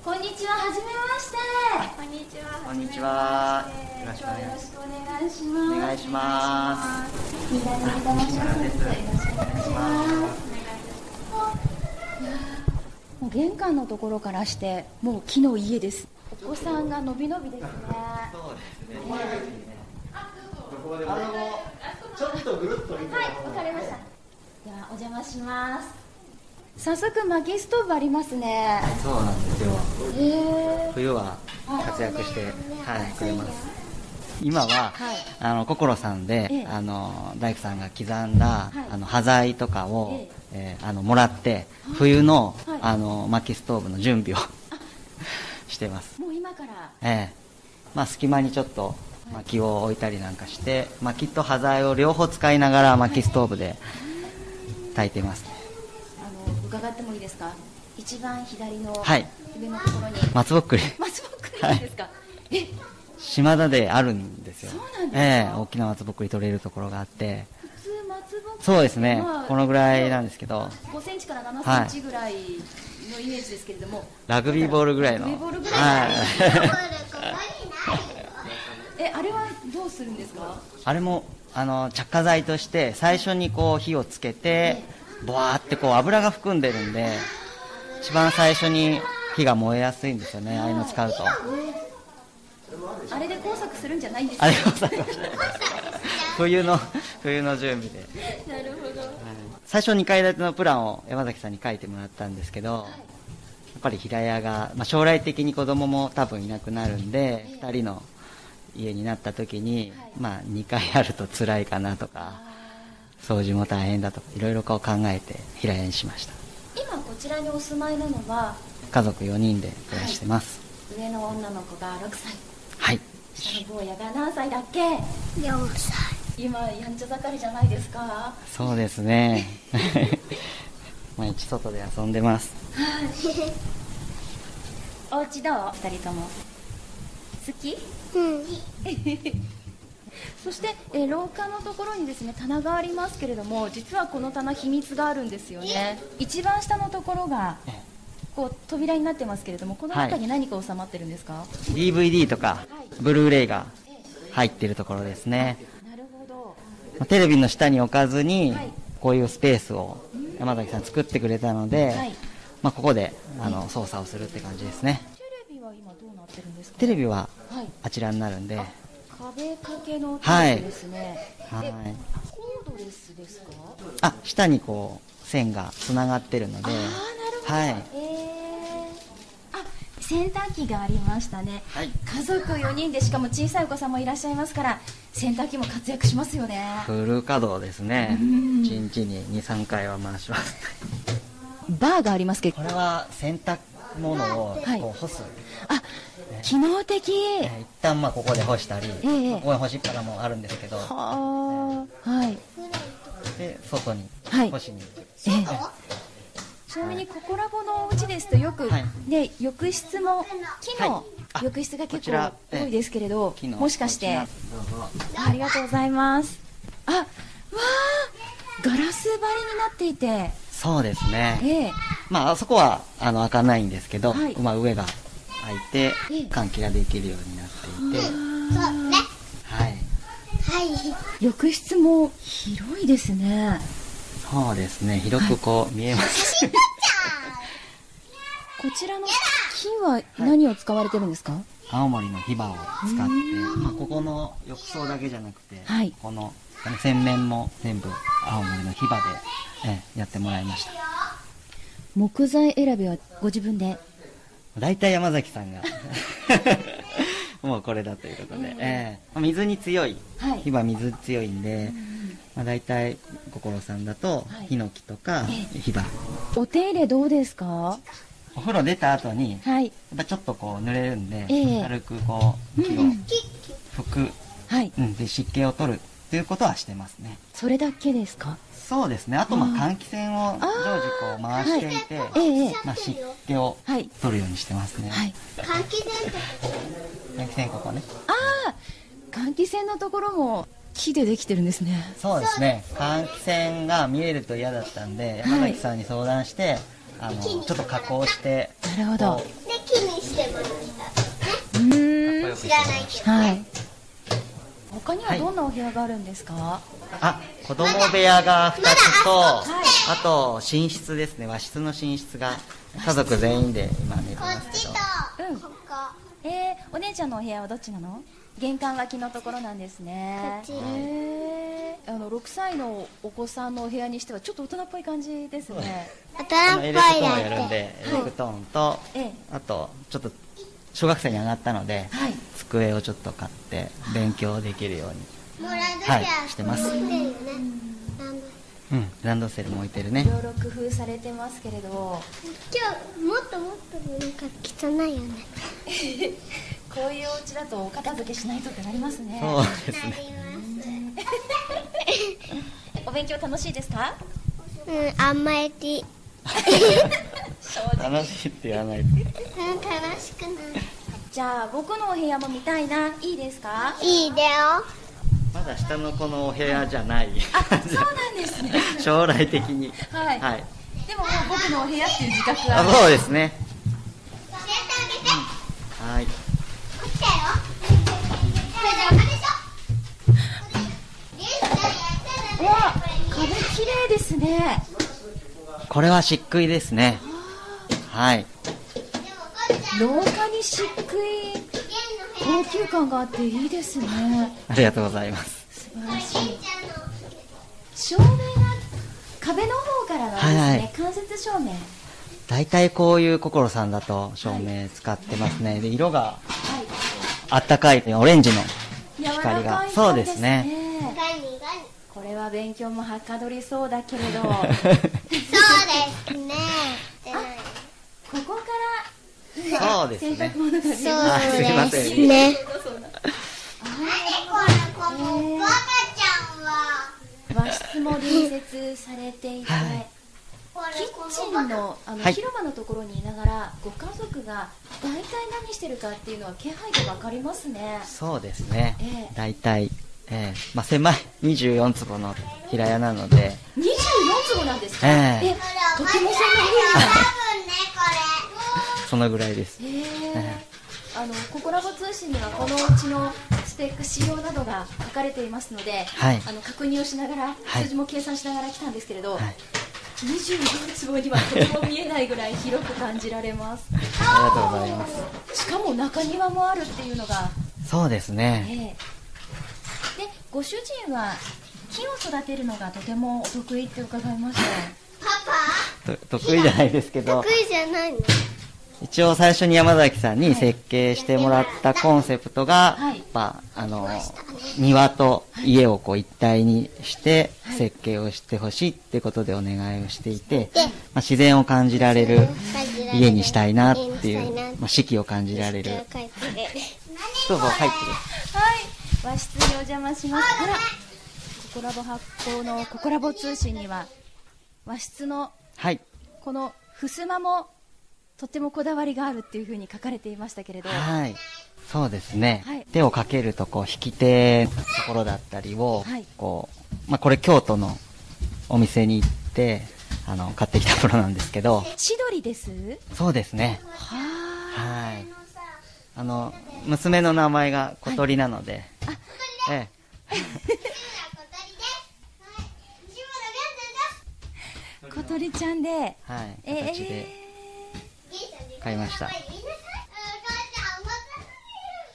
こんにちは、はじめまして。 こんにちは。 こんにちは。 よろしくお願いします。 お願いします。 みんなでお邪魔します。よろしくお願いします。もう玄関のところからしてもう木の家です。お子さんがのびのびですね。 そうですね。ちょっとぐるっと。はい、 わかりました。ではお邪魔します。早速薪ストーブありますね。 そうなんですよ。冬は活躍して、くれます。今は、心さんで、大工さんが刻んだ、端材とかを、もらって、冬の、薪ストーブの準備をしてます。 もう今から。 隙間にちょっと薪を置いたりなんかして、薪と端材を両方使いながら薪ストーブで炊いてますね。 伺ってもいいですか。一番左の上のところに、 松ぼっくりですか。 島田であるんですよ。 そうなんですか。 大きな松ぼっくり取れるところがあって。 普通松ぼっくり、 そうですね、このぐらいなんですけど、 5センチから7センチぐらいのイメージですけれども、 ラグビーボールぐらいの。 あれはどうするんですか。 あれも着火剤として最初にこう火をつけて、ボワーってこう油が含んでるんで、一番最初に火が燃えやすいんですよね、ああいうの使うと。 あれで工作するんじゃないんですか。 あれ工作冬の準備で。 なるほど。 最初2階建てのプランを山崎さんに書いてもらったんですけど、やっぱり平屋が、将来的に子供も多分いなくなるんで、2人の家になった時に、2階あると辛いかなとか、掃除も大変だとか、いろいろこう考えて平屋にしました。 今こちらにお住まいなのは。 家族4人で暮らしてます。 上の女の子が6歳。 はい。 下の坊やが何歳だっけ。 4歳。 今やんちゃ盛りじゃないですか。 そうですね。毎日外で遊んでます。 お家どう？2人とも好き？そして、廊下のところにですね、棚がありますけれども、実はこの棚秘密があるんですよね。一番下のところがこう扉になってますけれども、この中に何か収まってるんですか。 DVD とか、ブルーレイが入ってるところですね。 なるほど。 テレビの下に置かずに、こういうスペースを山崎さん作ってくれたので、ここで操作をするって感じですね。 テレビは今どうなってるんですか。 テレビはあちらになるんで、 壁掛けのテレビですね。コードレスですか。 下にこう線がつながってるので。 なるほど。洗濯機がありましたね。家族4人で、しかも小さいお子さんもいらっしゃいますから、洗濯機も活躍しますよね。 フル稼働ですね。1日に 2,3 回は回します。 バーがありますけど、 これは洗濯物をこう干す。 機能的。 一旦ここで干したり、ここに干しっぱなもあるんですけど、で外に干しに行く。ちなみにココラボのお家ですとよく、浴室も木の浴室が結構多いですけれど、もしかして。ありがとうございます。ガラス張りになっていて。 そうですね。あそこは開かないんですけど、上が開いて換気ができるようになっていて。 浴室も広いですね。 そうですね、広くこう見えます。 こちらの木は何を使われてるんですか。 青森のヒバを使って、ここの浴槽だけじゃなくて、この洗面も全部青森のヒバで、やってもらいました。 木材選びはご自分で。 だいたい山崎さんがもうこれだということで、水に強い、ヒバ水強いんで、だいたい心さんだとヒノキとかヒバ。 お手入れどうですか。 お風呂出た後に、やっぱちょっとこう濡れるんで、軽くこう木を拭く、で湿気を取るということはしてますね。 それだけですか。 そうですね。あと換気扇を常時こう回していて、湿気を取るようにしてますね。 換気扇ここね。 換気扇のところも木でできてるんですね。 そうですね。換気扇が見えると嫌だったんで、山崎さんに相談して、ちょっと加工して。 なるほど。 知らないけど、 はい。他にはどんなお部屋があるんですか？ 子供部屋が2つと、 はい、 あと寝室ですね。和室の寝室が家族全員で今寝てますけど。 ここお姉ちゃんのお部屋はどっちなの？玄関脇のところなんですね。 こっち。 6歳のお子さんのお部屋にしてはちょっと大人っぽい感じですね。 大人っぽいエレクトーンをだやるんで、エレクトーンと、あとちょっと小学生に上がったので、 はい、 机をちょっと買って勉強できるように、してます。ランドセルも置いてるね。 いろいろ工夫されてますけれど、 今日もっともっとなんか汚いよね。 こういうお家だとお片付けしないとってなりますね。 そうですね。 お勉強楽しいですか？ あんまり楽しいって言わないと。 楽しくない。 じゃあ僕のお部屋も見たいな。いいですか？ いいだよ。 まだ下の子のお部屋じゃない。 そうなんですね。 将来的に。 はい。 はい。 でももう僕のお部屋っていう自覚は。 そうですね。はい。 こっちだよ。これ邪魔でしょ。 わ、壁綺麗ですね。 これは漆喰ですね。はい。 廊下に漆喰、高級感があっていいですね。 ありがとうございます。 素晴らしい。照明が壁の方からなんですね。間接照明。 だいたいこういう心さんだと照明使ってますね。で、色があったかいオレンジの光が。そうですね。 これは勉強もはかどりそうだけれど。 そうですね。 ここからそうですね。 洗濯物が見えます。 すいません。 和室も隣接されていて、キッチンの広間のところにいながらご家族が大体何してるかっていうのは気配で分かりますね。 そうですね。大体、狭い24坪の平屋なので。 24坪なんですか？とても狭い。 そのぐらいです。 ココラボ通信にはこのうちのスペック仕様などが書かれていますので、確認をしながら、数字も計算しながら来たんですけれど、24坪にはとても見えないぐらい広く感じられます。 ありがとうございます。 しかも中庭もあるっていうのが。 そうですね。 で、ご主人は木を育てるのがとてもお得意って伺いました。 得意じゃないですけど。 得意じゃないの？ 一応最初に山崎さんに設計してもらったコンセプトが、庭と家をこう一体にして設計をしてほしいってことでお願いをしていて、自然を感じられる家にしたいなっていう、四季を感じられる。どうぞ入ってる。 はい、和室にお邪魔します。ココラボ発行のココラボ通信には和室のこの襖もとってもこだわりがあるっていうふうに書かれていましたけれど。 はい、そうですね。手をかけるとこう引き手のところだったりを、これ京都のお店に行って買ってきたものなんですけど。 千鳥です？ そうですね。はい。娘の名前が小鳥なので。 小鳥ちゃんで。 形で買いました。